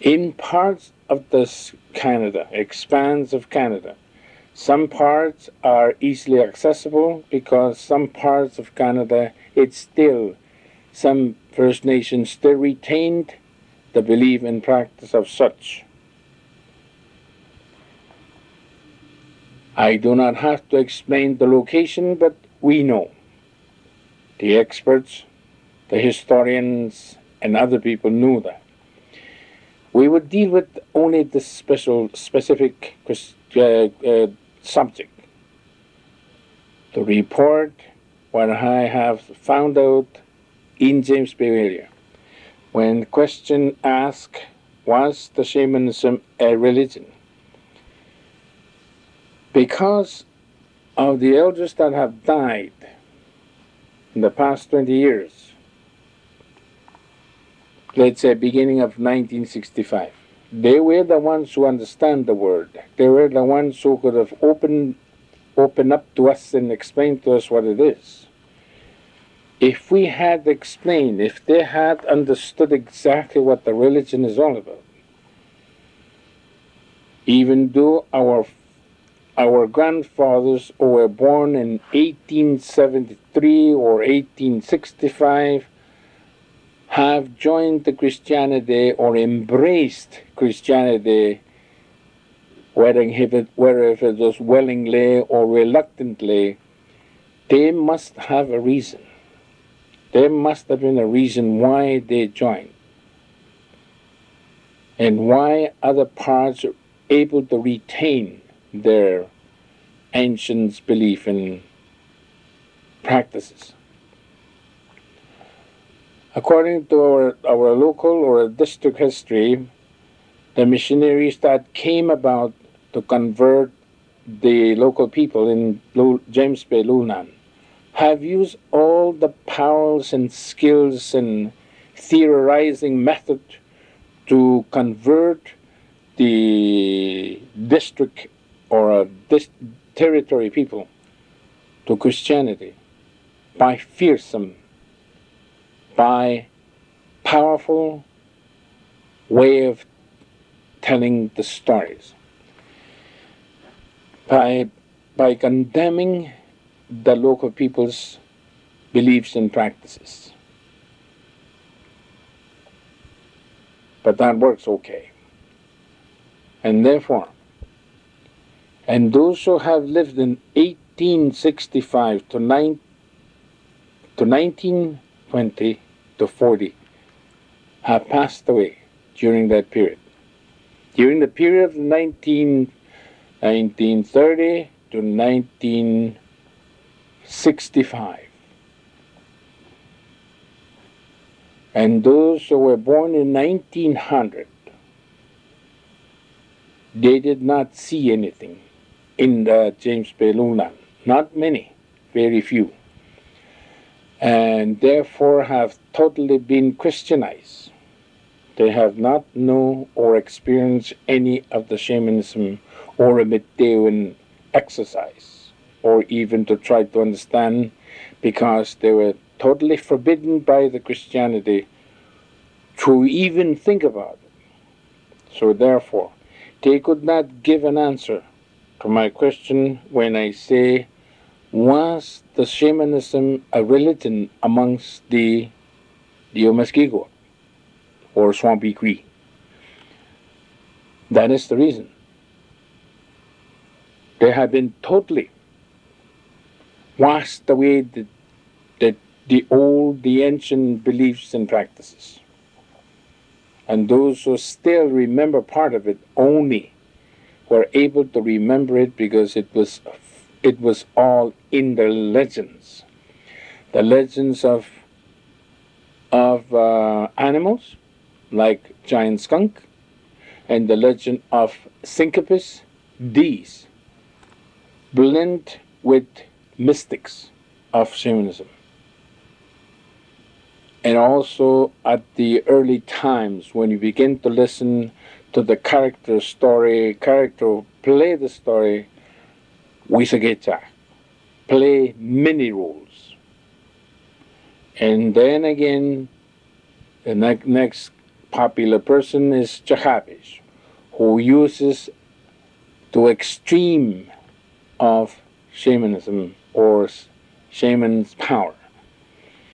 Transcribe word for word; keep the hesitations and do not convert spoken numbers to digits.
In parts of this Canada, expanse of Canada, some parts are easily accessible because some parts of Canada, it's still, some First Nations still retained the belief and practice of such. I do not have to explain the location, but we know. The experts, the historians, and other people knew that. We would deal with only this special, specific uh, uh, subject. To report what I have found out in James Bay area. When the question asked, was the shamanism a religion? Because of the elders that have died in the past twenty years, let's say beginning of nineteen sixty-five, they were the ones who understand the word. They were the ones who could have opened, opened up to us and explained to us what it is. If we had explained, if they had understood exactly what the religion is all about, even though our our grandfathers who were born in eighteen seventy-three or eighteen sixty-five have joined the Christianity or embraced Christianity, whether it, whether it was willingly or reluctantly, they must have a reason. There must have been a reason why they joined and why other parts are able to retain their ancient belief and practices. According to our, our local or district history, the missionaries that came about to convert the local people in James Bay, Lunan, have used all the powers and skills and theorizing method to convert the district or this territory people to Christianity by fearsome, by powerful way of telling the stories, by, by condemning the local people's beliefs and practices. But that works okay. And therefore, and those who have lived in eighteen sixty-five to, nine, to nineteen twenty to forty have passed away during that period. During the period of nineteen, nineteen thirty to nineteen sixty-five. And those who were born in nineteen hundred, they did not see anything in the James Bay Lunan. Not many, very few. And therefore have totally been Christianized. They have not known or experienced any of the shamanism or a Meteoan exercise, or even to try to understand, because they were totally forbidden by the Christianity to even think about it. So therefore, they could not give an answer to my question when I say, was the shamanism a religion amongst the Diomaskigo or Swampy Cree? That is the reason. They have been totally washed away the, the, the old, the ancient beliefs and practices. And those who still remember part of it only were able to remember it because it was it was all in the legends. The legends of of uh, animals, like giant skunk, and the legend of Syncopus, these blend with mystics of shamanism. And also at the early times when you begin to listen to the character story, character play the story, Wisagecha, play many roles. And then again, the ne- next popular person is Chahabish, who uses the extreme of shamanism or shaman's power.